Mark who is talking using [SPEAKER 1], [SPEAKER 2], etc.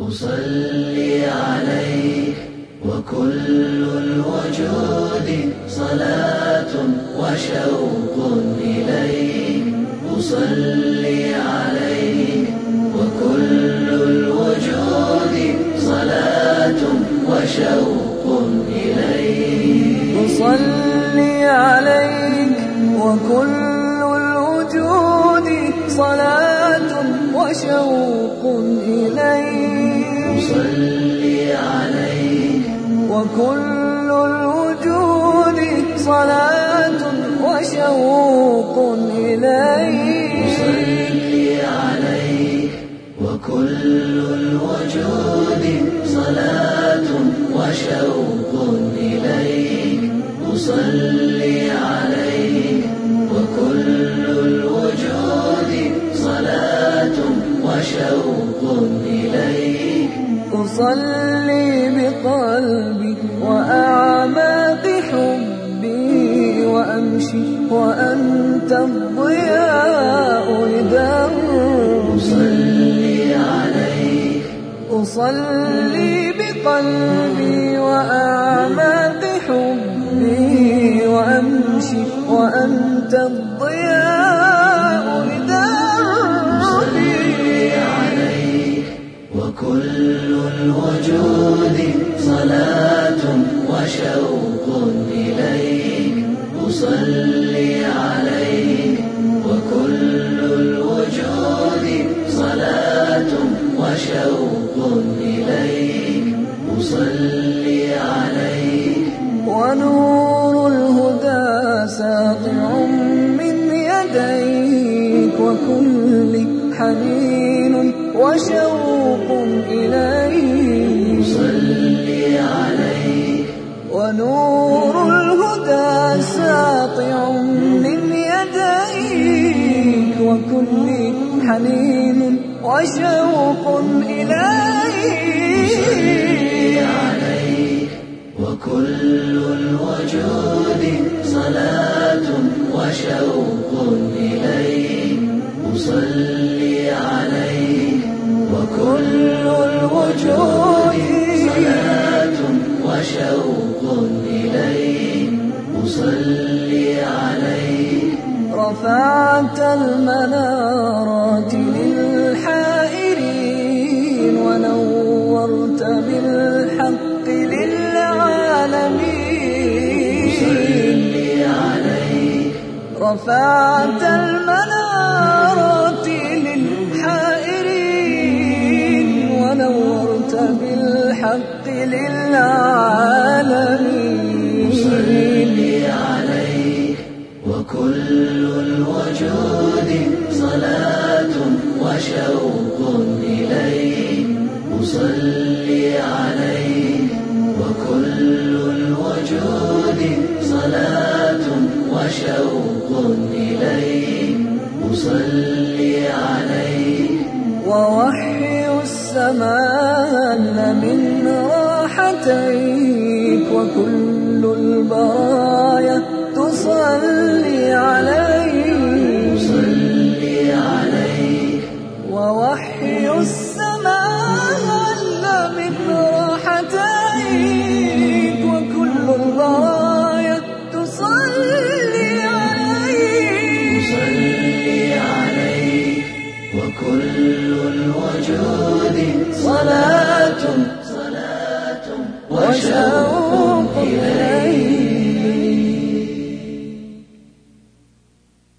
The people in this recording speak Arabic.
[SPEAKER 1] أصلي عليك وكل الوجود صلاة وشوق إليك. أصلي عليك وكل الوجود صلاة وشوق إليك.
[SPEAKER 2] أصلي عليك وكل الوجود صلاة وشوق إليك.
[SPEAKER 1] أصلي عليك
[SPEAKER 2] وكل الوجود صلاة وشوق إليك.
[SPEAKER 1] أصلي عليك وكل الوجود صلاة وشوق إليك. أصلي عليك وكل الوجود صلاة وشوق إليك.
[SPEAKER 2] أصلي بقلبي وأعماق حبي وأمشي وأنت الضياء لدربي.
[SPEAKER 1] أصلي عليك
[SPEAKER 2] أصلي بقلبي وأعماق حبي وأمشي وأنت الضياء لدربي.
[SPEAKER 1] وكل الوجود صلاة وشوق إليك. أصلي عليك وكل الوجود صلاة وشوق إليك. أصلي عليك
[SPEAKER 2] ونور الهدى ساطع من يديك وكل حنين وشوق إليك.
[SPEAKER 1] أصلي عليك
[SPEAKER 2] ونور الهدى ساطع من يديك وكل حنين وشوق إليك.
[SPEAKER 1] أصلي عليك وكل الوجود صلاة وشوق إليك. أصلي عليك وكل الوجود صلاة وشوق إليك. أصلي عليك
[SPEAKER 2] رفعت المنارات للحائرين ونورت بالحق للعالمين.
[SPEAKER 1] أصلي عليك
[SPEAKER 2] رفعت المنارات للحائرين ونورت بالحق للعالمين.
[SPEAKER 1] أصلي عليك وكل الوجود صلاة وشوق إليك. أصلي عليك وكل الوجود صلاة وشوق إليك. أصلي عليك
[SPEAKER 2] ووحي السماء من راحتيك وكل البرايا تصلي عليك.
[SPEAKER 1] أصلي عليك
[SPEAKER 2] ووحي السماء من راحتيك وكل البرايا تصلي عليك.
[SPEAKER 1] أصلي عليك وكل الوجود صلاة وشوق